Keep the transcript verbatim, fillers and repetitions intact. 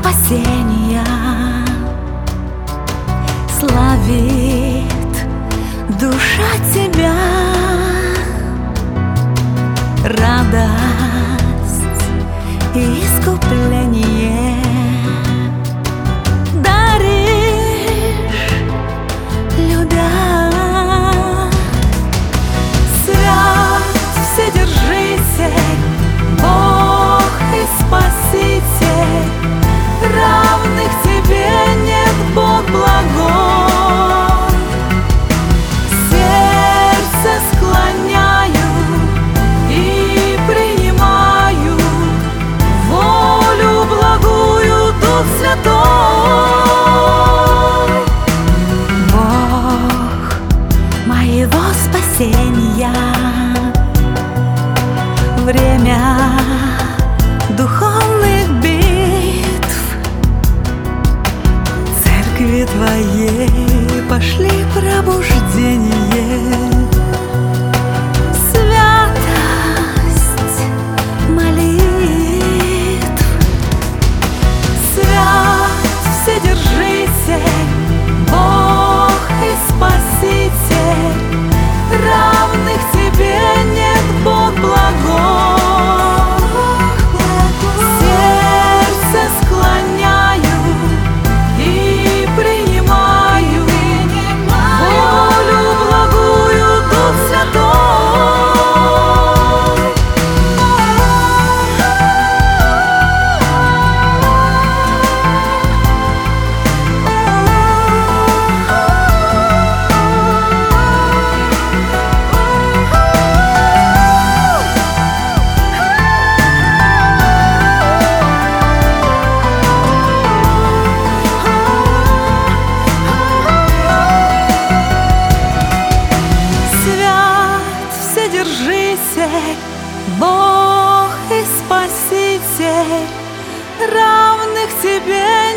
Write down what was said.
спасения, славит душа тебя, радость и искупление даришь, любя. Свят Вседержитель, Бог и Спаситель, равных тебе нет, Бог благой. Сердце склоняю и принимаю волю благую, Дух Святой. Бог моего спасения, время духовных битв, церкви твоей пошли пробуждение, святость молитв. Свят Вседержитель, Бог и Спаситель, равных тебе нет, Бог благой. Сердце склоняю и принимаю волю благую, Дух Святой. Вседержитель, Бог и Спаситель, равных тебе